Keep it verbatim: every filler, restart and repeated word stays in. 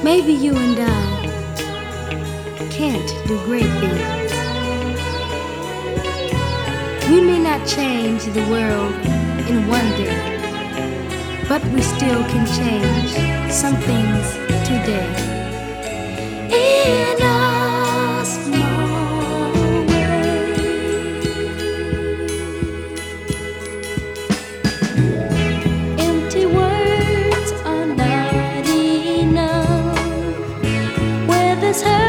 Maybe you and I can't do great things. We may not change the world in one day, but we still can change some things today. In a small way. Empty words are not enough where this hurt